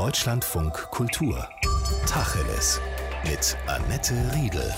Deutschlandfunk Kultur. Tacheles. Mit Annette Riedel.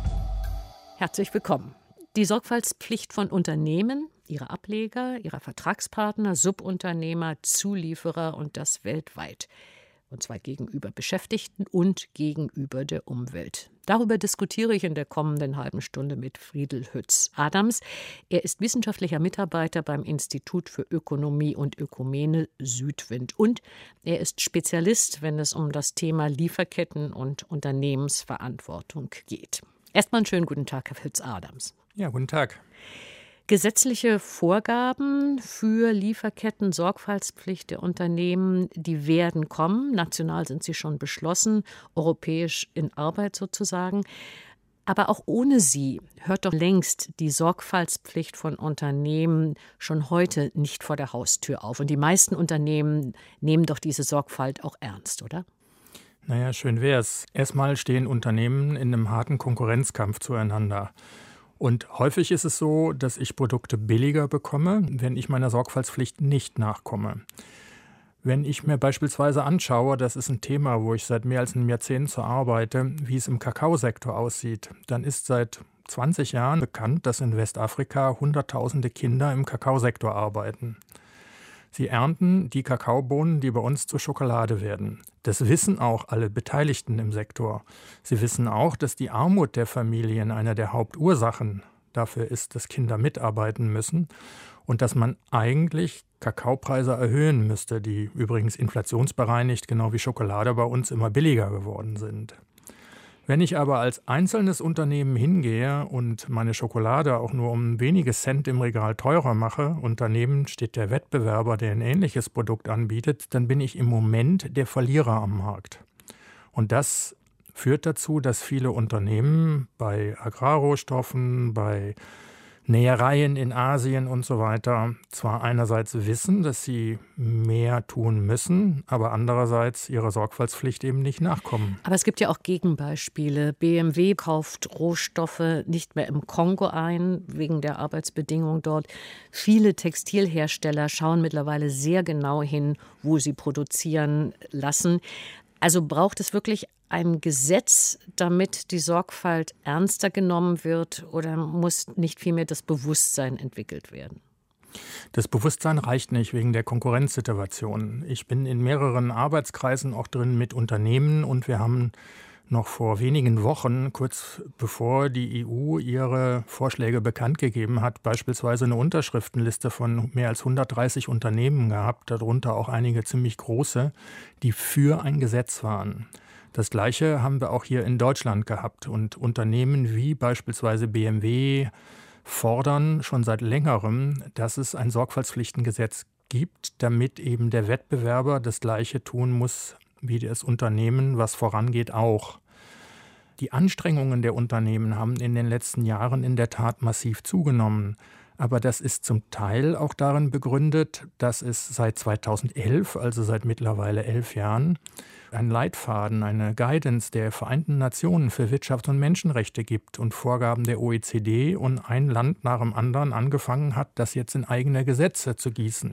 Herzlich willkommen. Die Sorgfaltspflicht von Unternehmen, ihrer Ableger, ihrer Vertragspartner, Subunternehmer, Zulieferer und das weltweit. Und zwar gegenüber Beschäftigten und gegenüber der Umwelt. Darüber diskutiere ich in der kommenden halben Stunde mit Friedel Hütz-Adams. Er ist wissenschaftlicher Mitarbeiter beim Institut für Ökonomie und Ökumene Südwind. Und er ist Spezialist, wenn es um das Thema Lieferketten und Unternehmensverantwortung geht. Erstmal einen schönen guten Tag, Herr Hütz-Adams. Ja, guten Tag. Gesetzliche Vorgaben für Lieferketten, Sorgfaltspflicht der Unternehmen, die werden kommen. National sind sie schon beschlossen, europäisch in Arbeit sozusagen. Aber auch ohne sie hört doch längst die Sorgfaltspflicht von Unternehmen schon heute nicht vor der Haustür auf. Und die meisten Unternehmen nehmen doch diese Sorgfalt auch ernst, oder? Naja, schön wär's. Erstmal stehen Unternehmen in einem harten Konkurrenzkampf zueinander. Und häufig ist es so, dass ich Produkte billiger bekomme, wenn ich meiner Sorgfaltspflicht nicht nachkomme. Wenn ich mir beispielsweise anschaue, das ist ein Thema, wo ich seit mehr als einem Jahrzehnt so arbeite, wie es im Kakaosektor aussieht, dann ist seit 20 Jahren bekannt, dass in Westafrika Hunderttausende Kinder im Kakaosektor arbeiten. Sie ernten die Kakaobohnen, die bei uns zur Schokolade werden. Das wissen auch alle Beteiligten im Sektor. Sie wissen auch, dass die Armut der Familien eine der Hauptursachen dafür ist, dass Kinder mitarbeiten müssen und dass man eigentlich Kakaopreise erhöhen müsste, die übrigens inflationsbereinigt, genau wie Schokolade bei uns, immer billiger geworden sind. Wenn ich aber als einzelnes Unternehmen hingehe und meine Schokolade auch nur um wenige Cent im Regal teurer mache und daneben steht der Wettbewerber, der ein ähnliches Produkt anbietet, dann bin ich im Moment der Verlierer am Markt. Und das führt dazu, dass viele Unternehmen bei Agrarrohstoffen, bei Nähereien in Asien und so weiter zwar einerseits wissen, dass sie mehr tun müssen, aber andererseits ihrer Sorgfaltspflicht eben nicht nachkommen. Aber es gibt ja auch Gegenbeispiele. BMW kauft Rohstoffe nicht mehr im Kongo ein, wegen der Arbeitsbedingungen dort. Viele Textilhersteller schauen mittlerweile sehr genau hin, wo sie produzieren lassen. Also braucht es wirklich ein Gesetz, damit die Sorgfalt ernster genommen wird, oder muss nicht vielmehr das Bewusstsein entwickelt werden? Das Bewusstsein reicht nicht wegen der Konkurrenzsituation. Ich bin in mehreren Arbeitskreisen auch drin mit Unternehmen und wir haben noch vor wenigen Wochen, kurz bevor die EU ihre Vorschläge bekannt gegeben hat, beispielsweise eine Unterschriftenliste von mehr als 130 Unternehmen gehabt, darunter auch einige ziemlich große, die für ein Gesetz waren. Das Gleiche haben wir auch hier in Deutschland gehabt und Unternehmen wie beispielsweise BMW fordern schon seit längerem, dass es ein Sorgfaltspflichtengesetz gibt, damit eben der Wettbewerber das Gleiche tun muss wie das Unternehmen, was vorangeht, auch. Die Anstrengungen der Unternehmen haben in den letzten Jahren in der Tat massiv zugenommen. Aber das ist zum Teil auch darin begründet, dass es seit 2011, also seit mittlerweile 11 Jahren, einen Leitfaden, eine Guidance der Vereinten Nationen für Wirtschaft und Menschenrechte gibt und Vorgaben der OECD und ein Land nach dem anderen angefangen hat, das jetzt in eigene Gesetze zu gießen.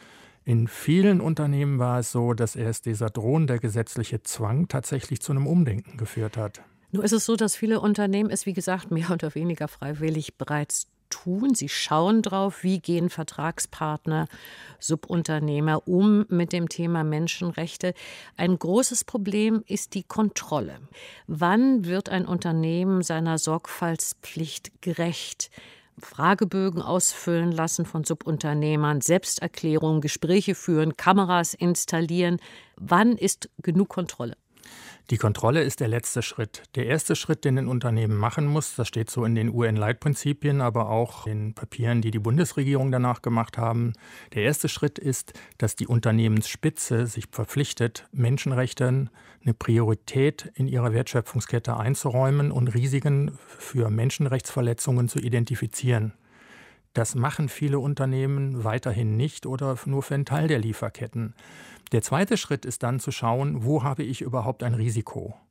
In vielen Unternehmen war es so, dass erst dieser drohende gesetzliche Zwang tatsächlich zu einem Umdenken geführt hat. Nur ist es so, dass viele Unternehmen es, wie gesagt, mehr oder weniger freiwillig bereits tun. Sie schauen drauf, wie gehen Vertragspartner, Subunternehmer um mit dem Thema Menschenrechte. Ein großes Problem ist die Kontrolle. Wann wird ein Unternehmen seiner Sorgfaltspflicht gerecht? Fragebögen ausfüllen lassen von Subunternehmern, Selbsterklärungen, Gespräche führen, Kameras installieren. Wann ist genug Kontrolle? Die Kontrolle ist der letzte Schritt. Der erste Schritt, den ein Unternehmen machen muss, das steht so in den UN-Leitprinzipien, aber auch in Papieren, die die Bundesregierung danach gemacht haben. Der erste Schritt ist, dass die Unternehmensspitze sich verpflichtet, Menschenrechten eine Priorität in ihrer Wertschöpfungskette einzuräumen und Risiken für Menschenrechtsverletzungen zu identifizieren. Das machen viele Unternehmen weiterhin nicht oder nur für einen Teil der Lieferketten. Der zweite Schritt ist dann zu schauen, wo habe ich überhaupt ein Risiko?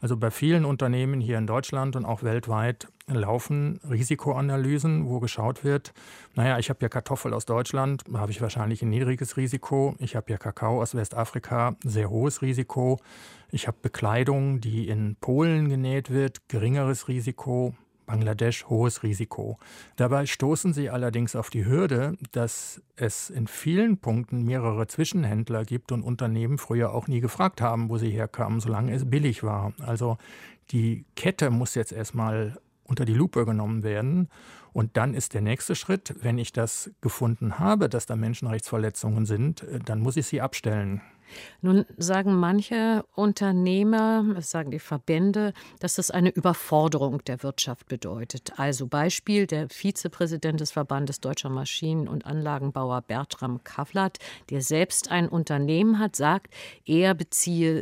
Also bei vielen Unternehmen hier in Deutschland und auch weltweit laufen Risikoanalysen, wo geschaut wird, ich habe ja Kartoffel aus Deutschland, da habe ich wahrscheinlich ein niedriges Risiko. Ich habe ja Kakao aus Westafrika, sehr hohes Risiko. Ich habe Bekleidung, die in Polen genäht wird, geringeres Risiko. Bangladesch, hohes Risiko. Dabei stoßen sie allerdings auf die Hürde, dass es in vielen Punkten mehrere Zwischenhändler gibt und Unternehmen früher auch nie gefragt haben, wo sie herkamen, solange es billig war. Also die Kette muss jetzt erstmal unter die Lupe genommen werden. Und dann ist der nächste Schritt, wenn ich das gefunden habe, dass da Menschenrechtsverletzungen sind, dann muss ich sie abstellen. Nun sagen manche Unternehmer, das sagen die Verbände, dass das eine Überforderung der Wirtschaft bedeutet. Also Beispiel, der Vizepräsident des Verbandes Deutscher Maschinen- und Anlagenbauer Bertram Kavlat, der selbst ein Unternehmen hat, sagt, er beziehe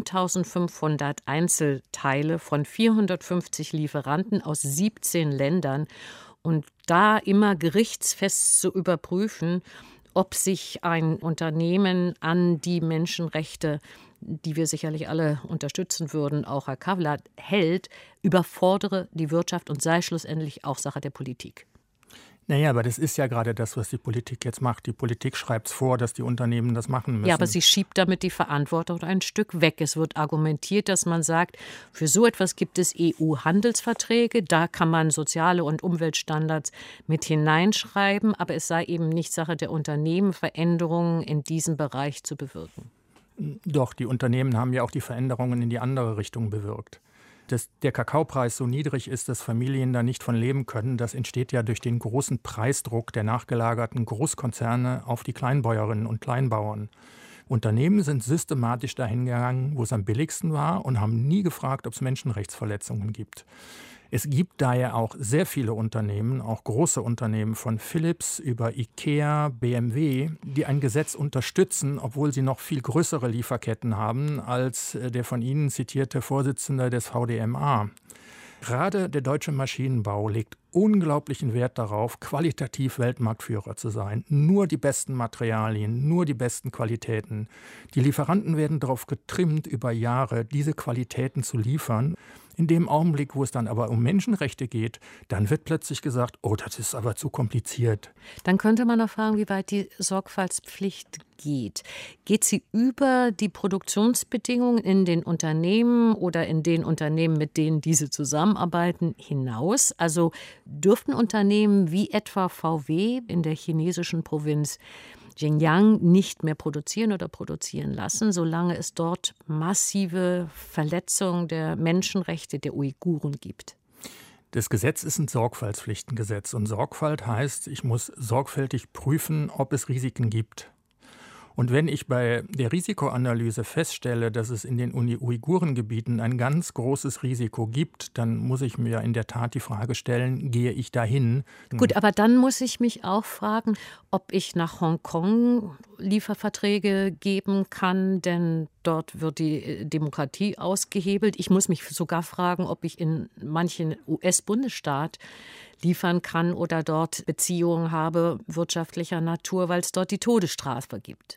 7.500 Einzelteile von 450 Lieferanten aus 17 Ländern. Und da immer gerichtsfest zu überprüfen, ob sich ein Unternehmen an die Menschenrechte, die wir sicherlich alle unterstützen würden, auch Herr Kavlat, hält, überfordere die Wirtschaft und sei schlussendlich auch Sache der Politik. Aber das ist ja gerade das, was die Politik jetzt macht. Die Politik schreibt es vor, dass die Unternehmen das machen müssen. Ja, aber sie schiebt damit die Verantwortung ein Stück weg. Es wird argumentiert, dass man sagt, für so etwas gibt es EU-Handelsverträge, da kann man soziale und Umweltstandards mit hineinschreiben, aber es sei eben nicht Sache der Unternehmen, Veränderungen in diesem Bereich zu bewirken. Doch, die Unternehmen haben ja auch die Veränderungen in die andere Richtung bewirkt. Dass der Kakaopreis so niedrig ist, dass Familien da nicht von leben können, das entsteht ja durch den großen Preisdruck der nachgelagerten Großkonzerne auf die Kleinbäuerinnen und Kleinbauern. Unternehmen sind systematisch dahin gegangen, wo es am billigsten war und haben nie gefragt, ob es Menschenrechtsverletzungen gibt. Es gibt daher auch sehr viele Unternehmen, auch große Unternehmen von Philips über IKEA, BMW, die ein Gesetz unterstützen, obwohl sie noch viel größere Lieferketten haben als der von Ihnen zitierte Vorsitzende des VDMA. Gerade der deutsche Maschinenbau legt unglaublichen Wert darauf, qualitativ Weltmarktführer zu sein. Nur die besten Materialien, nur die besten Qualitäten. Die Lieferanten werden darauf getrimmt, über Jahre diese Qualitäten zu liefern. In dem Augenblick, wo es dann aber um Menschenrechte geht, dann wird plötzlich gesagt, oh, das ist aber zu kompliziert. Dann könnte man noch fragen, wie weit die Sorgfaltspflicht geht. Geht sie über die Produktionsbedingungen in den Unternehmen oder in den Unternehmen, mit denen diese zusammenarbeiten, hinaus? Also dürften Unternehmen wie etwa VW in der chinesischen Provinz Xinjiang nicht mehr produzieren oder produzieren lassen, solange es dort massive Verletzungen der Menschenrechte der Uiguren gibt? Das Gesetz ist ein Sorgfaltspflichtengesetz und Sorgfalt heißt, ich muss sorgfältig prüfen, ob es Risiken gibt. Und wenn ich bei der Risikoanalyse feststelle, dass es in den Uigurengebieten ein ganz großes Risiko gibt, dann muss ich mir in der Tat die Frage stellen, gehe ich dahin? Gut, aber dann muss ich mich auch fragen, ob ich nach Hongkong Lieferverträge geben kann, denn dort wird die Demokratie ausgehebelt. Ich muss mich sogar fragen, ob ich in manchen US-Bundesstaat liefern kann oder dort Beziehungen habe wirtschaftlicher Natur, weil es dort die Todesstrafe gibt.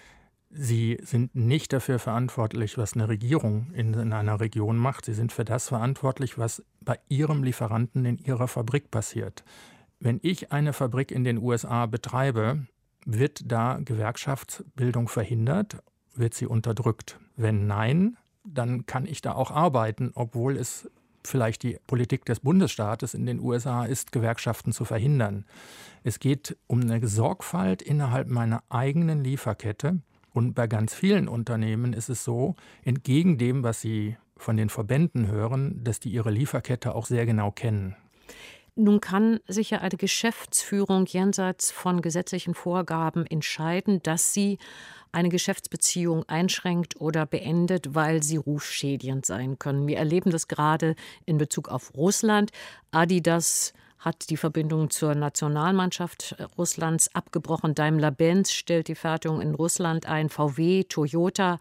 Sie sind nicht dafür verantwortlich, was eine Regierung in einer Region macht. Sie sind für das verantwortlich, was bei Ihrem Lieferanten in Ihrer Fabrik passiert. Wenn ich eine Fabrik in den USA betreibe, wird da Gewerkschaftsbildung verhindert? Wird sie unterdrückt? Wenn nein, dann kann ich da auch arbeiten, obwohl es vielleicht die Politik des Bundesstaates in den USA ist, Gewerkschaften zu verhindern. Es geht um eine Sorgfalt innerhalb meiner eigenen Lieferkette. Und bei ganz vielen Unternehmen ist es so, entgegen dem, was Sie von den Verbänden hören, dass die ihre Lieferkette auch sehr genau kennen. Nun kann sich ja eine Geschäftsführung jenseits von gesetzlichen Vorgaben entscheiden, dass sie eine Geschäftsbeziehung einschränkt oder beendet, weil sie rufschädigend sein können. Wir erleben das gerade in Bezug auf Russland. Adidas hat die Verbindung zur Nationalmannschaft Russlands abgebrochen. Daimler-Benz stellt die Fertigung in Russland ein. VW, Toyota,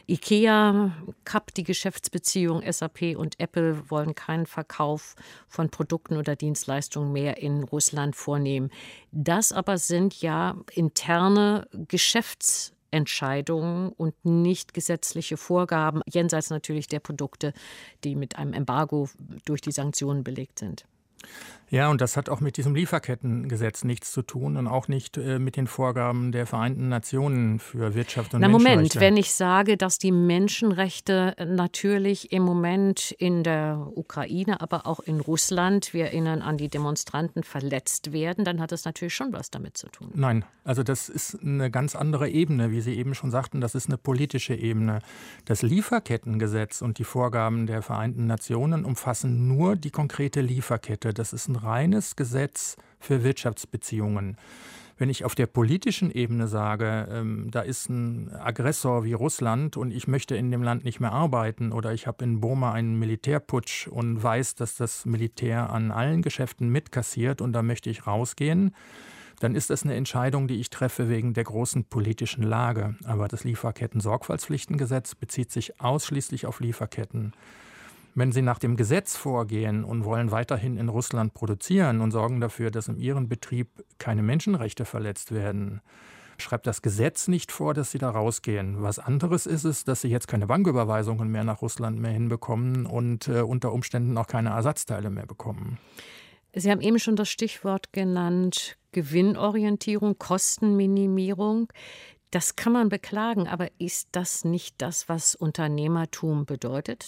IKEA kappt die Geschäftsbeziehung. SAP und Apple wollen keinen Verkauf von Produkten oder Dienstleistungen mehr in Russland vornehmen. Das aber sind ja interne Geschäftsbeziehungen Entscheidungen und nicht gesetzliche Vorgaben, jenseits natürlich der Produkte, die mit einem Embargo durch die Sanktionen belegt sind. Ja, und das hat auch mit diesem Lieferkettengesetz nichts zu tun und auch nicht mit den Vorgaben der Vereinten Nationen für Wirtschaft und Menschenrechte. Moment, wenn ich sage, dass die Menschenrechte natürlich im Moment in der Ukraine, aber auch in Russland, wir erinnern an die Demonstranten, verletzt werden, dann hat das natürlich schon was damit zu tun. Nein, also das ist eine ganz andere Ebene, wie Sie eben schon sagten, das ist eine politische Ebene. Das Lieferkettengesetz und die Vorgaben der Vereinten Nationen umfassen nur die konkrete Lieferkette. Das ist ein reines Gesetz für Wirtschaftsbeziehungen. Wenn ich auf der politischen Ebene sage, da ist ein Aggressor wie Russland und ich möchte in dem Land nicht mehr arbeiten oder ich habe in Burma einen Militärputsch und weiß, dass das Militär an allen Geschäften mitkassiert und da möchte ich rausgehen, dann ist das eine Entscheidung, die ich treffe wegen der großen politischen Lage. Aber das Lieferketten-Sorgfaltspflichtengesetz bezieht sich ausschließlich auf Lieferketten. Wenn Sie nach dem Gesetz vorgehen und wollen weiterhin in Russland produzieren und sorgen dafür, dass in Ihrem Betrieb keine Menschenrechte verletzt werden, schreibt das Gesetz nicht vor, dass Sie da rausgehen. Was anderes ist es, dass Sie jetzt keine Banküberweisungen mehr nach Russland mehr hinbekommen und unter Umständen auch keine Ersatzteile mehr bekommen. Sie haben eben schon das Stichwort genannt, Gewinnorientierung, Kostenminimierung. Das kann man beklagen, aber ist das nicht das, was Unternehmertum bedeutet?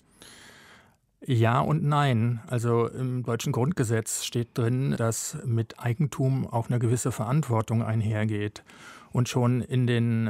Ja und nein. Also im deutschen Grundgesetz steht drin, dass mit Eigentum auch eine gewisse Verantwortung einhergeht. Und schon in den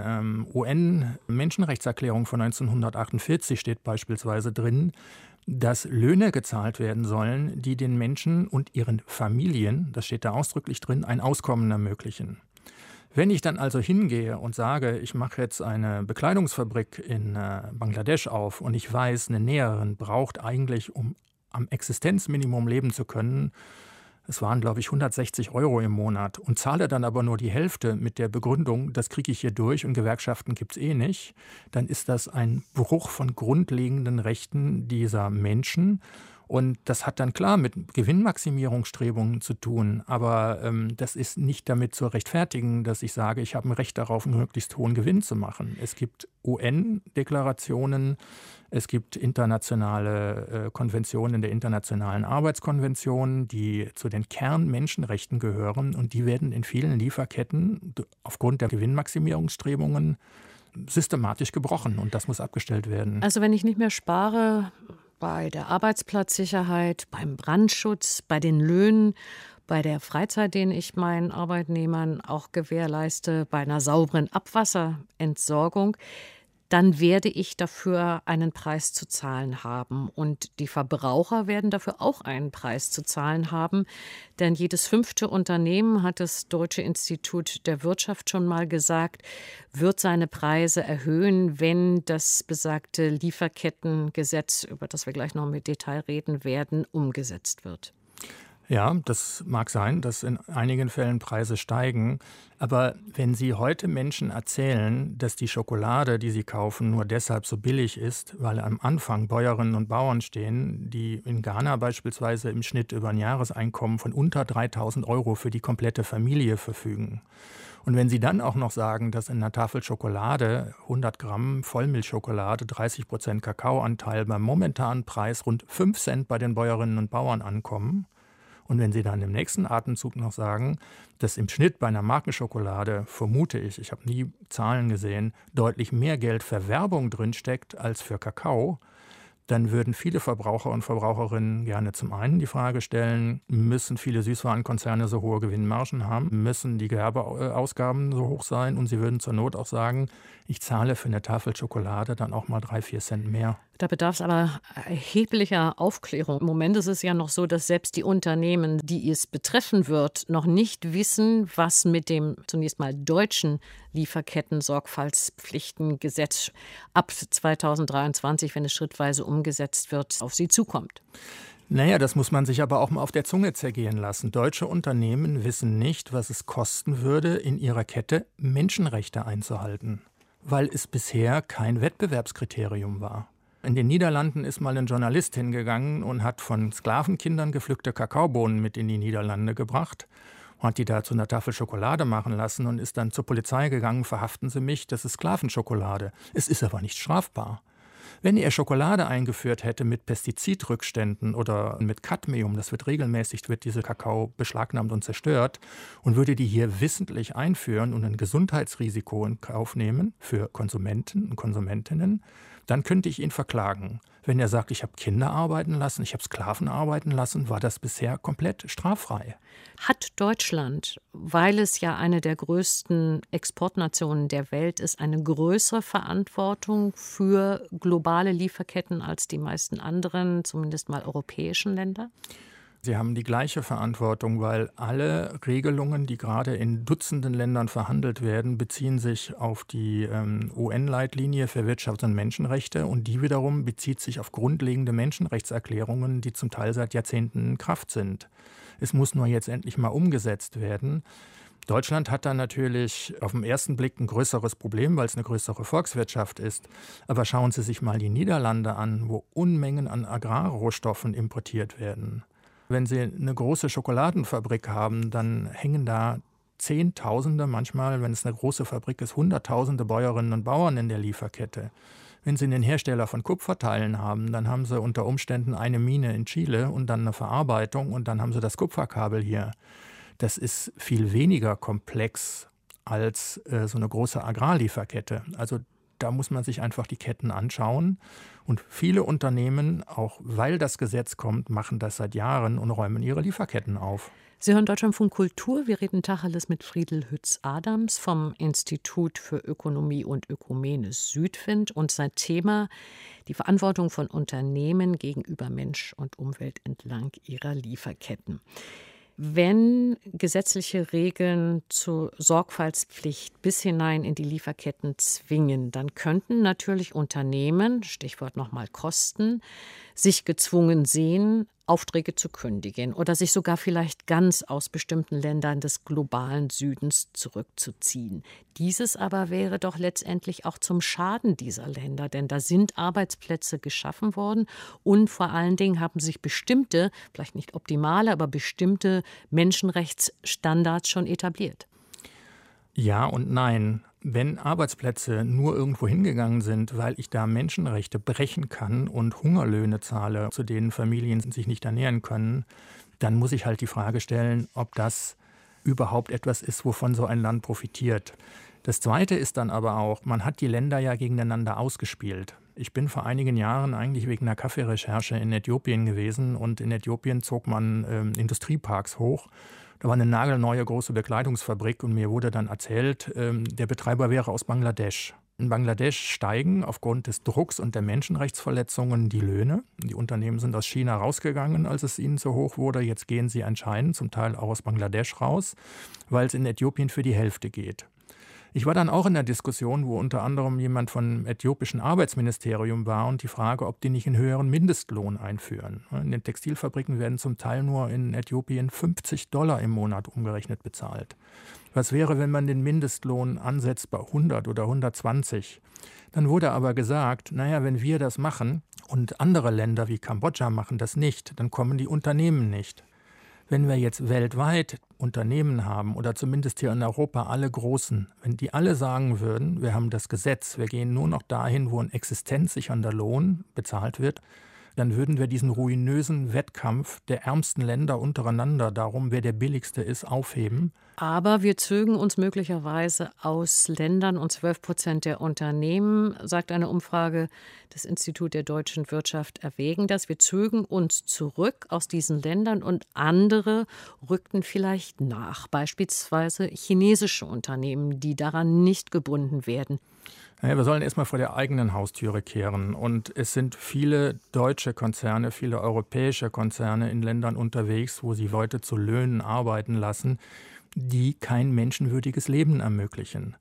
UN-Menschenrechtserklärungen von 1948 steht beispielsweise drin, dass Löhne gezahlt werden sollen, die den Menschen und ihren Familien, das steht da ausdrücklich drin, ein Auskommen ermöglichen. Wenn ich dann also hingehe und sage, ich mache jetzt eine Bekleidungsfabrik in Bangladesch auf und ich weiß, eine Näherin braucht eigentlich, um am Existenzminimum leben zu können, es waren, glaube ich, 160 € im Monat und zahle dann aber nur die Hälfte mit der Begründung, das kriege ich hier durch und Gewerkschaften gibt es eh nicht, dann ist das ein Bruch von grundlegenden Rechten dieser Menschen. Und das hat dann klar mit Gewinnmaximierungsstrebungen zu tun. Aber das ist nicht damit zu rechtfertigen, dass ich sage, ich habe ein Recht darauf, einen möglichst hohen Gewinn zu machen. Es gibt UN-Deklarationen, es gibt internationale Konventionen der Internationalen Arbeitskonvention, die zu den Kernmenschenrechten gehören. Und die werden in vielen Lieferketten aufgrund der Gewinnmaximierungsstrebungen systematisch gebrochen. Und das muss abgestellt werden. Also wenn ich nicht mehr spare bei der Arbeitsplatzsicherheit, beim Brandschutz, bei den Löhnen, bei der Freizeit, den ich meinen Arbeitnehmern auch gewährleiste, bei einer sauberen Abwasserentsorgung, dann werde ich dafür einen Preis zu zahlen haben. Und die Verbraucher werden dafür auch einen Preis zu zahlen haben. Denn jedes 5. Unternehmen, hat das Deutsche Institut der Wirtschaft schon mal gesagt, wird seine Preise erhöhen, wenn das besagte Lieferkettengesetz, über das wir gleich noch mit Detail reden werden, umgesetzt wird. Ja, das mag sein, dass in einigen Fällen Preise steigen. Aber wenn Sie heute Menschen erzählen, dass die Schokolade, die sie kaufen, nur deshalb so billig ist, weil am Anfang Bäuerinnen und Bauern stehen, die in Ghana beispielsweise im Schnitt über ein Jahreseinkommen von unter 3.000 € für die komplette Familie verfügen. Und wenn Sie dann auch noch sagen, dass in einer Tafel Schokolade 100 Gramm Vollmilchschokolade 30% Kakaoanteil beim momentanen Preis rund 5 Cent bei den Bäuerinnen und Bauern ankommen, und wenn Sie dann im nächsten Atemzug noch sagen, dass im Schnitt bei einer Markenschokolade, vermute ich habe nie Zahlen gesehen, deutlich mehr Geld für Werbung drinsteckt als für Kakao, dann würden viele Verbraucher und Verbraucherinnen gerne zum einen die Frage stellen, müssen viele Süßwarenkonzerne so hohe Gewinnmargen haben, müssen die Gewerbeausgaben so hoch sein, und sie würden zur Not auch sagen, ich zahle für eine Tafel Schokolade dann auch mal 3-4 Cent mehr. Da bedarf es aber erheblicher Aufklärung. Im Moment ist es ja noch so, dass selbst die Unternehmen, die es betreffen wird, noch nicht wissen, was mit dem zunächst mal deutschen Lieferketten-Sorgfaltspflichtengesetz ab 2023, wenn es schrittweise umgesetzt wird, auf sie zukommt. Naja, das muss man sich aber auch mal auf der Zunge zergehen lassen. Deutsche Unternehmen wissen nicht, was es kosten würde, in ihrer Kette Menschenrechte einzuhalten, weil es bisher kein Wettbewerbskriterium war. In den Niederlanden ist mal ein Journalist hingegangen und hat von Sklavenkindern gepflückte Kakaobohnen mit in die Niederlande gebracht. hat die da zu einer Tafel Schokolade machen lassen und ist dann zur Polizei gegangen, verhaften Sie mich, das ist Sklavenschokolade. Es ist aber nicht strafbar. Wenn er Schokolade eingeführt hätte mit Pestizidrückständen oder mit Cadmium, das wird regelmäßig, wird diese Kakao beschlagnahmt und zerstört, und würde die hier wissentlich einführen und ein Gesundheitsrisiko in Kauf nehmen für Konsumenten und Konsumentinnen, dann könnte ich ihn verklagen. Wenn er sagt, ich habe Kinder arbeiten lassen, ich habe Sklaven arbeiten lassen, war das bisher komplett straffrei. Hat Deutschland, weil es ja eine der größten Exportnationen der Welt ist, eine größere Verantwortung für globale Lieferketten als die meisten anderen, zumindest mal europäischen Länder? Sie haben die gleiche Verantwortung, weil alle Regelungen, die gerade in Dutzenden Ländern verhandelt werden, beziehen sich auf die UN-Leitlinie für Wirtschafts- und Menschenrechte, und die wiederum bezieht sich auf grundlegende Menschenrechtserklärungen, die zum Teil seit Jahrzehnten in Kraft sind. Es muss nur jetzt endlich mal umgesetzt werden. Deutschland hat da natürlich auf den ersten Blick ein größeres Problem, weil es eine größere Volkswirtschaft ist. Aber schauen Sie sich mal die Niederlande an, wo Unmengen an Agrarrohstoffen importiert werden. Wenn Sie eine große Schokoladenfabrik haben, dann hängen da Zehntausende, manchmal, wenn es eine große Fabrik ist, Hunderttausende Bäuerinnen und Bauern in der Lieferkette. Wenn Sie einen Hersteller von Kupferteilen haben, dann haben Sie unter Umständen eine Mine in Chile und dann eine Verarbeitung und dann haben Sie das Kupferkabel hier. Das ist viel weniger komplex als so eine große Agrarlieferkette. Also da muss man sich einfach die Ketten anschauen. Und viele Unternehmen, auch weil das Gesetz kommt, machen das seit Jahren und räumen ihre Lieferketten auf. Sie hören Deutschlandfunk Kultur. Wir reden Tacheles mit Friedel Hütz-Adams vom Institut für Ökonomie und Ökumene Südwind. Und sein Thema die Verantwortung von Unternehmen gegenüber Mensch und Umwelt entlang ihrer Lieferketten. Wenn gesetzliche Regeln zur Sorgfaltspflicht bis hinein in die Lieferketten zwingen, dann könnten natürlich Unternehmen, Stichwort nochmal Kosten, sich gezwungen sehen, Aufträge zu kündigen oder sich sogar vielleicht ganz aus bestimmten Ländern des globalen Südens zurückzuziehen. Dieses aber wäre doch letztendlich auch zum Schaden dieser Länder, denn da sind Arbeitsplätze geschaffen worden und vor allen Dingen haben sich bestimmte, vielleicht nicht optimale, aber bestimmte Menschenrechtsstandards schon etabliert. Ja und nein. Wenn Arbeitsplätze nur irgendwo hingegangen sind, weil ich da Menschenrechte brechen kann und Hungerlöhne zahle, zu denen Familien sich nicht ernähren können, dann muss ich halt die Frage stellen, ob das überhaupt etwas ist, wovon so ein Land profitiert. Das Zweite ist dann aber auch, man hat die Länder ja gegeneinander ausgespielt. Ich bin vor einigen Jahren eigentlich wegen einer Kaffeerecherche in Äthiopien gewesen und in Äthiopien zog man Industrieparks hoch. Da war eine nagelneue große Bekleidungsfabrik und mir wurde dann erzählt, der Betreiber wäre aus Bangladesch. In Bangladesch steigen aufgrund des Drucks und der Menschenrechtsverletzungen die Löhne. Die Unternehmen sind aus China rausgegangen, als es ihnen zu hoch wurde. Jetzt gehen sie anscheinend zum Teil auch aus Bangladesch raus, weil es in Äthiopien für die Hälfte geht. Ich war dann auch in der Diskussion, wo unter anderem jemand vom äthiopischen Arbeitsministerium war und die Frage, ob die nicht einen höheren Mindestlohn einführen. In den Textilfabriken werden zum Teil nur in Äthiopien $50 im Monat umgerechnet bezahlt. Was wäre, wenn man den Mindestlohn ansetzt bei 100 oder 120? Dann wurde aber gesagt, naja, wenn wir das machen und andere Länder wie Kambodscha machen das nicht, dann kommen die Unternehmen nicht. Wenn wir jetzt weltweit Unternehmen haben oder zumindest hier in Europa alle großen, wenn die alle sagen würden, wir haben das Gesetz, wir gehen nur noch dahin, wo ein existenzsichernder Lohn bezahlt wird, dann würden wir diesen ruinösen Wettkampf der ärmsten Länder untereinander darum, wer der billigste ist, aufheben. Aber wir zögen uns möglicherweise aus Ländern und 12% der Unternehmen, sagt eine Umfrage des Instituts der deutschen Wirtschaft, erwägen das. Wir zögen uns zurück aus diesen Ländern und andere rückten vielleicht nach, beispielsweise chinesische Unternehmen, die daran nicht gebunden werden. Naja, wir sollen erstmal vor der eigenen Haustüre kehren. Und es sind viele deutsche Konzerne, viele europäische Konzerne in Ländern unterwegs, wo sie Leute zu Löhnen arbeiten lassen, die kein menschenwürdiges Leben ermöglichen.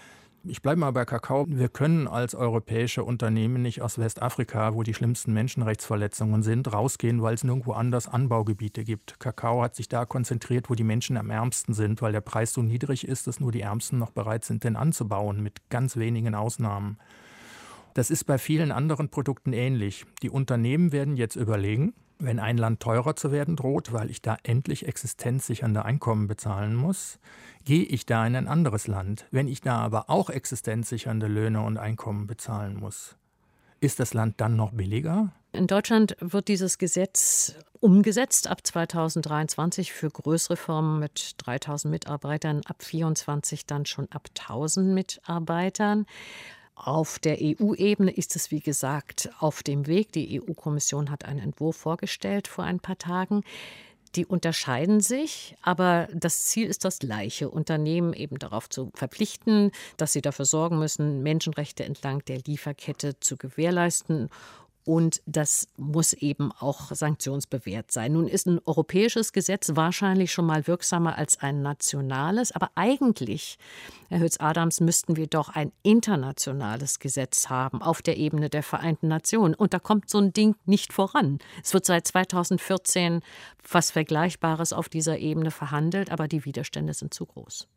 Ich bleibe mal bei Kakao. Wir können als europäische Unternehmen nicht aus Westafrika, wo die schlimmsten Menschenrechtsverletzungen sind, rausgehen, weil es nirgendwo anders Anbaugebiete gibt. Kakao hat sich da konzentriert, wo die Menschen am ärmsten sind, weil der Preis so niedrig ist, dass nur die Ärmsten noch bereit sind, den anzubauen, mit ganz wenigen Ausnahmen. Das ist bei vielen anderen Produkten ähnlich. Die Unternehmen werden jetzt überlegen, Wenn ein Land teurer zu werden droht, weil ich da endlich existenzsichernde Einkommen bezahlen muss, gehe ich da in ein anderes Land. Wenn ich da aber auch existenzsichernde Löhne und Einkommen bezahlen muss, ist das Land dann noch billiger? In Deutschland wird dieses Gesetz umgesetzt ab 2023 für größere Firmen mit 3.000 Mitarbeitern, ab 2024 dann schon ab 1.000 Mitarbeitern. Auf der EU-Ebene ist es, wie gesagt, auf dem Weg. Die EU-Kommission hat einen Entwurf vorgestellt vor ein paar Tagen. Die unterscheiden sich, aber das Ziel ist das gleiche, Unternehmen eben darauf zu verpflichten, dass sie dafür sorgen müssen, Menschenrechte entlang der Lieferkette zu gewährleisten. Und das muss eben auch sanktionsbewehrt sein. Nun ist ein europäisches Gesetz wahrscheinlich schon mal wirksamer als ein nationales. Aber eigentlich, Herr Hötz-Adams, müssten wir doch ein internationales Gesetz haben auf der Ebene der Vereinten Nationen. Und da kommt so ein Ding nicht voran. Es wird seit 2014 was Vergleichbares auf dieser Ebene verhandelt, aber die Widerstände sind zu groß.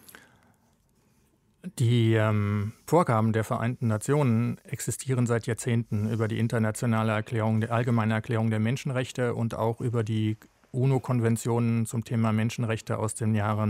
Die Vorgaben der Vereinten Nationen existieren seit Jahrzehnten über die internationale Erklärung, die Allgemeine Erklärung der Menschenrechte und auch über die UNO-Konventionen zum Thema Menschenrechte aus dem Jahre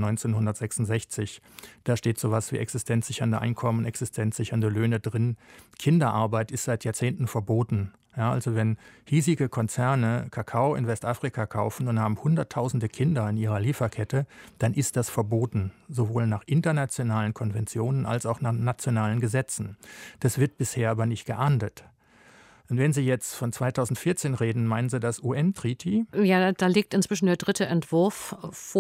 1966. Da steht sowas wie existenzsichernde Einkommen, existenzsichernde Löhne drin. Kinderarbeit ist seit Jahrzehnten verboten. Ja, also wenn hiesige Konzerne Kakao in Westafrika kaufen und haben hunderttausende Kinder in ihrer Lieferkette, dann ist das verboten, sowohl nach internationalen Konventionen als auch nach nationalen Gesetzen. Das wird bisher aber nicht geahndet. Und wenn Sie jetzt von 2014 reden, meinen Sie das UN-Treaty? Ja, da liegt inzwischen der dritte Entwurf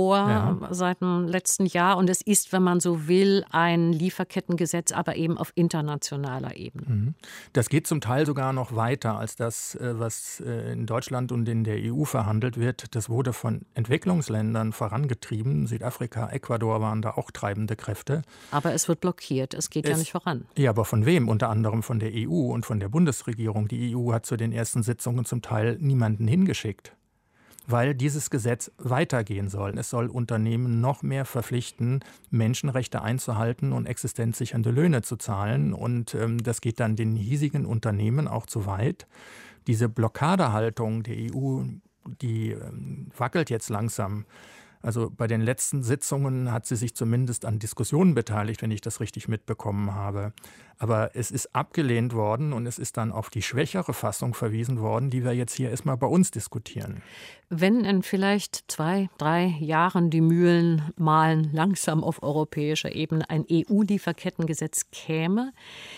vor seit dem letzten Jahr. Und es ist, wenn man so will, ein Lieferkettengesetz, aber eben auf internationaler Ebene. Das geht zum Teil sogar noch weiter als das, was in Deutschland und in der EU verhandelt wird. Das wurde von Entwicklungsländern vorangetrieben. Südafrika, Ecuador waren da auch treibende Kräfte. Aber es wird blockiert. Es geht ja nicht voran. Ja, aber von wem? Unter anderem von der EU und von der Bundesregierung. Die EU hat zu den ersten Sitzungen zum Teil niemanden hingeschickt, weil dieses Gesetz weitergehen soll. Es soll Unternehmen noch mehr verpflichten, Menschenrechte einzuhalten und existenzsichernde Löhne zu zahlen. Und das geht dann den hiesigen Unternehmen auch zu weit. Diese Blockadehaltung der EU, die wackelt jetzt langsam. Also bei den letzten Sitzungen hat sie sich zumindest an Diskussionen beteiligt, wenn ich das richtig mitbekommen habe. Aber es ist abgelehnt worden und es ist dann auf die schwächere Fassung verwiesen worden, die wir jetzt hier erstmal bei uns diskutieren. Wenn in vielleicht 2, 3 Jahren die Mühlen mahlen, langsam auf europäischer Ebene ein EU-Lieferkettengesetz käme,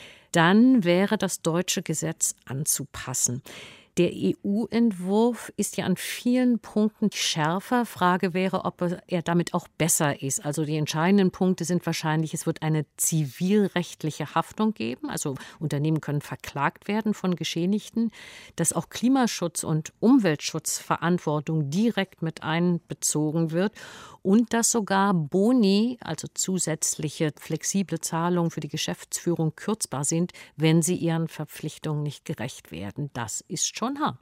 dann wäre das deutsche Gesetz anzupassen. Der EU-Entwurf ist ja an vielen Punkten schärfer. Frage wäre, ob er damit auch besser ist. Also die entscheidenden Punkte sind wahrscheinlich, es wird eine zivilrechtliche Haftung geben. Also Unternehmen können verklagt werden von Geschädigten, dass auch Klimaschutz und Umweltschutzverantwortung direkt mit einbezogen wird und dass sogar Boni, also zusätzliche flexible Zahlungen für die Geschäftsführung, kürzbar sind, wenn sie ihren Verpflichtungen nicht gerecht werden. Das ist schon hart.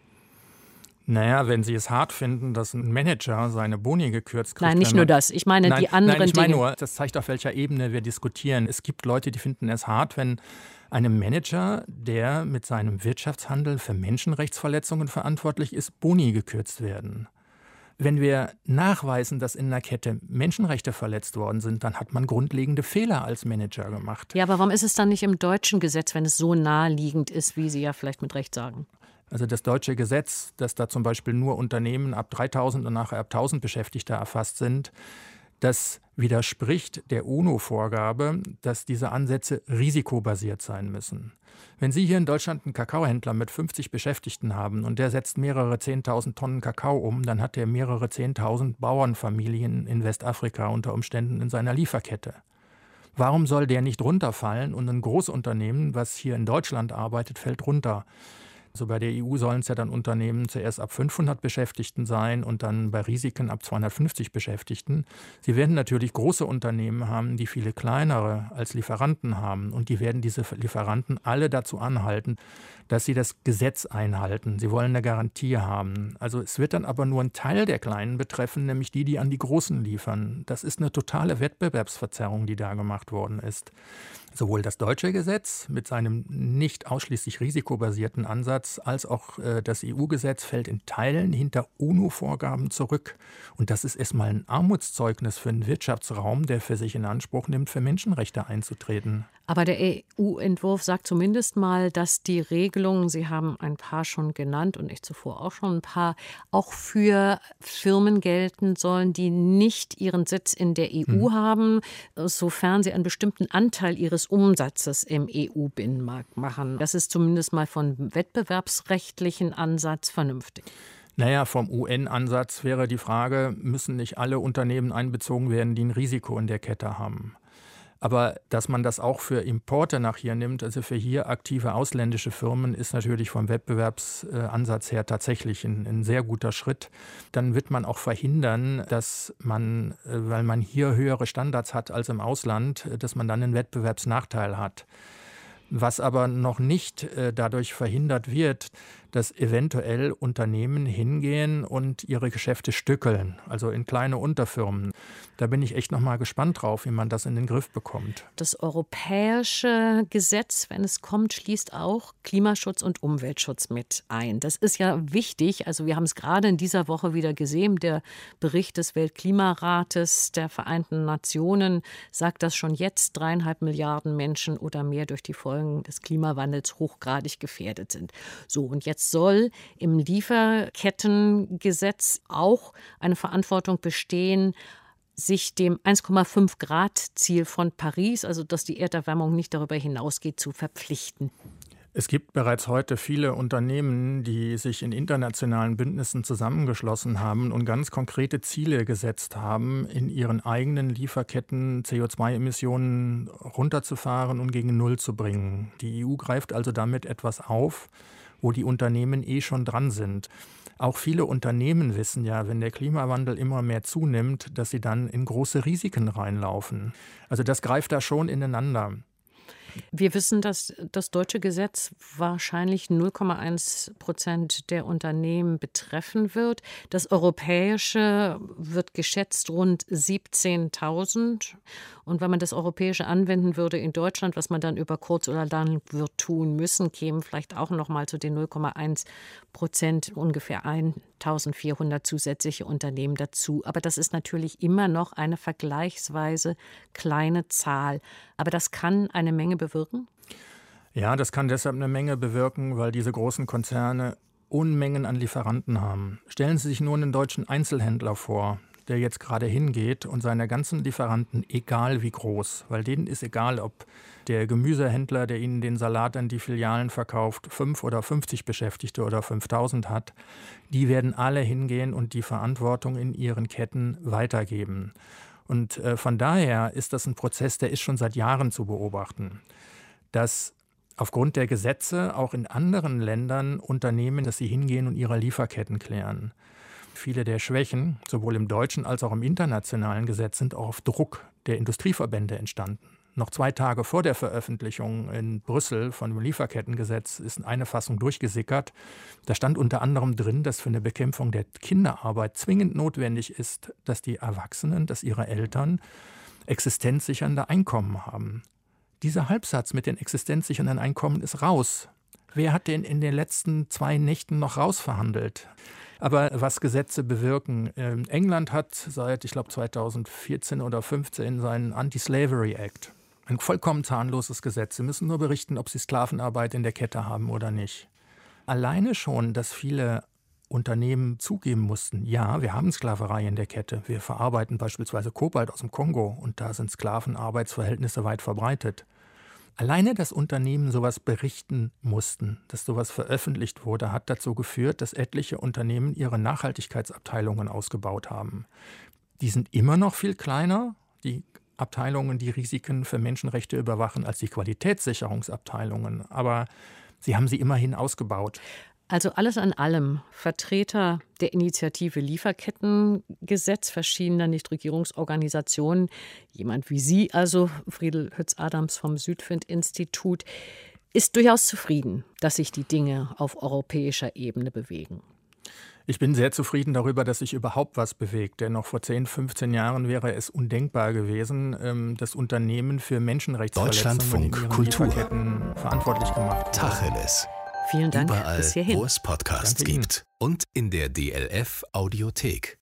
Naja, wenn Sie es hart finden, dass ein Manager seine Boni gekürzt kriegt. Nein, nicht nur das. Ich meine die anderen Dinge. Ich meine Dinge. nur, das zeigt, auf welcher Ebene wir diskutieren. Es gibt Leute, die finden es hart, wenn einem Manager, der mit seinem Wirtschaftshandel für Menschenrechtsverletzungen verantwortlich ist, Boni gekürzt werden. Wenn wir nachweisen, dass in einer Kette Menschenrechte verletzt worden sind, dann hat man grundlegende Fehler als Manager gemacht. Ja, aber warum ist es dann nicht im deutschen Gesetz, wenn es so naheliegend ist, wie Sie ja vielleicht mit Recht sagen? Also das deutsche Gesetz, dass da zum Beispiel nur Unternehmen ab 3.000 und nachher ab 1.000 Beschäftigte erfasst sind, das widerspricht der UNO-Vorgabe, dass diese Ansätze risikobasiert sein müssen. Wenn Sie hier in Deutschland einen Kakaohändler mit 50 Beschäftigten haben und der setzt mehrere 10.000 Tonnen Kakao um, dann hat er mehrere 10.000 Bauernfamilien in Westafrika unter Umständen in seiner Lieferkette. Warum soll der nicht runterfallen und ein Großunternehmen, was hier in Deutschland arbeitet, fällt runter? Also bei der EU sollen es ja dann Unternehmen zuerst ab 500 Beschäftigten sein und dann bei Risiken ab 250 Beschäftigten. Sie werden natürlich große Unternehmen haben, die viele kleinere als Lieferanten haben. Und die werden diese Lieferanten alle dazu anhalten, dass sie das Gesetz einhalten. Sie wollen eine Garantie haben. Also es wird dann aber nur ein Teil der Kleinen betreffen, nämlich die, die an die Großen liefern. Das ist eine totale Wettbewerbsverzerrung, die da gemacht worden ist. Sowohl das deutsche Gesetz mit seinem nicht ausschließlich risikobasierten Ansatz als auch das EU-Gesetz fällt in Teilen hinter UNO-Vorgaben zurück. Und das ist erstmal ein Armutszeugnis für einen Wirtschaftsraum, der für sich in Anspruch nimmt, für Menschenrechte einzutreten. Aber der EU-Entwurf sagt zumindest mal, dass die Regelungen, Sie haben ein paar schon genannt und ich zuvor auch schon ein paar, auch für Firmen gelten sollen, die nicht ihren Sitz in der EU haben, sofern sie einen bestimmten Anteil ihres Umsatzes im EU-Binnenmarkt machen. Das ist zumindest mal vom wettbewerbsrechtlichen Ansatz vernünftig. Naja, vom UN-Ansatz wäre die Frage, müssen nicht alle Unternehmen einbezogen werden, die ein Risiko in der Kette haben? Aber dass man das auch für Importe nach hier nimmt, also für hier aktive ausländische Firmen, ist natürlich vom Wettbewerbsansatz her tatsächlich ein sehr guter Schritt. Dann wird man auch verhindern, dass man, weil man hier höhere Standards hat als im Ausland, dass man dann einen Wettbewerbsnachteil hat. Was aber noch nicht dadurch verhindert wird, dass eventuell Unternehmen hingehen und ihre Geschäfte stückeln, also in kleine Unterfirmen. Da bin ich echt noch mal gespannt drauf, wie man das in den Griff bekommt. Das europäische Gesetz, wenn es kommt, schließt auch Klimaschutz und Umweltschutz mit ein. Das ist ja wichtig. Also wir haben es gerade in dieser Woche wieder gesehen. Der Bericht des Weltklimarates der Vereinten Nationen sagt, dass schon jetzt 3,5 Milliarden Menschen oder mehr durch die Folgen des Klimawandels hochgradig gefährdet sind. So, und jetzt soll im Lieferkettengesetz auch eine Verantwortung bestehen, sich dem 1,5-Grad-Ziel von Paris, also dass die Erderwärmung nicht darüber hinausgeht, zu verpflichten. Es gibt bereits heute viele Unternehmen, die sich in internationalen Bündnissen zusammengeschlossen haben und ganz konkrete Ziele gesetzt haben, in ihren eigenen Lieferketten CO2-Emissionen runterzufahren und gegen Null zu bringen. Die EU greift also damit etwas auf, wo die Unternehmen schon dran sind. Auch viele Unternehmen wissen ja, wenn der Klimawandel immer mehr zunimmt, dass sie dann in große Risiken reinlaufen. Also das greift da schon ineinander. Wir wissen, dass das deutsche Gesetz wahrscheinlich 0,1% der Unternehmen betreffen wird. Das europäische wird geschätzt rund 17.000. Und wenn man das europäische anwenden würde in Deutschland, was man dann über kurz oder lang wird tun müssen, kämen vielleicht auch noch mal zu den 0,1% ungefähr 1.400 zusätzliche Unternehmen dazu. Aber das ist natürlich immer noch eine vergleichsweise kleine Zahl. Aber das kann eine Menge bewirken? Ja, das kann deshalb eine Menge bewirken, weil diese großen Konzerne Unmengen an Lieferanten haben. Stellen Sie sich nur einen deutschen Einzelhändler vor, der jetzt gerade hingeht und seine ganzen Lieferanten, egal wie groß, weil denen ist egal, ob der Gemüsehändler, der ihnen den Salat an die Filialen verkauft, 5 oder 50 Beschäftigte oder 5.000 hat, die werden alle hingehen und die Verantwortung in ihren Ketten weitergeben. Und von daher ist das ein Prozess, der ist schon seit Jahren zu beobachten, dass aufgrund der Gesetze auch in anderen Ländern Unternehmen, dass sie hingehen und ihre Lieferketten klären. Viele der Schwächen, sowohl im deutschen als auch im internationalen Gesetz, sind auch auf Druck der Industrieverbände entstanden. Noch 2 Tage vor der Veröffentlichung in Brüssel von dem Lieferkettengesetz ist eine Fassung durchgesickert. Da stand unter anderem drin, dass für eine Bekämpfung der Kinderarbeit zwingend notwendig ist, dass die Erwachsenen, dass ihre Eltern existenzsichernde Einkommen haben. Dieser Halbsatz mit den existenzsichernden Einkommen ist raus. Wer hat den in den letzten 2 Nächten noch rausverhandelt? Aber was Gesetze bewirken, England hat seit, ich glaube 2014 oder 2015 seinen Anti-Slavery Act. Ein vollkommen zahnloses Gesetz. Sie müssen nur berichten, ob sie Sklavenarbeit in der Kette haben oder nicht. Alleine schon, dass viele Unternehmen zugeben mussten, ja, wir haben Sklaverei in der Kette. Wir verarbeiten beispielsweise Kobalt aus dem Kongo und da sind Sklavenarbeitsverhältnisse weit verbreitet. Alleine, dass Unternehmen sowas berichten mussten, dass sowas veröffentlicht wurde, hat dazu geführt, dass etliche Unternehmen ihre Nachhaltigkeitsabteilungen ausgebaut haben. Die sind immer noch viel kleiner, die Abteilungen, die Risiken für Menschenrechte überwachen, als die Qualitätssicherungsabteilungen. Aber sie haben sie immerhin ausgebaut. Also alles in allem, Vertreter der Initiative Lieferkettengesetz verschiedener Nichtregierungsorganisationen, jemand wie Sie, also Friedel Hütz-Adams vom Südwind-Institut, ist durchaus zufrieden, dass sich die Dinge auf europäischer Ebene bewegen. Ich bin sehr zufrieden darüber, dass sich überhaupt was bewegt. Denn noch vor 10, 15 Jahren wäre es undenkbar gewesen, das Unternehmen für Menschenrechtsverletzungen in ihren Lieferketten verantwortlich gemacht. Tacheles. Vielen Dank Überall, bis hierhin. wo es Podcasts gibt. Und in der DLF Audiothek.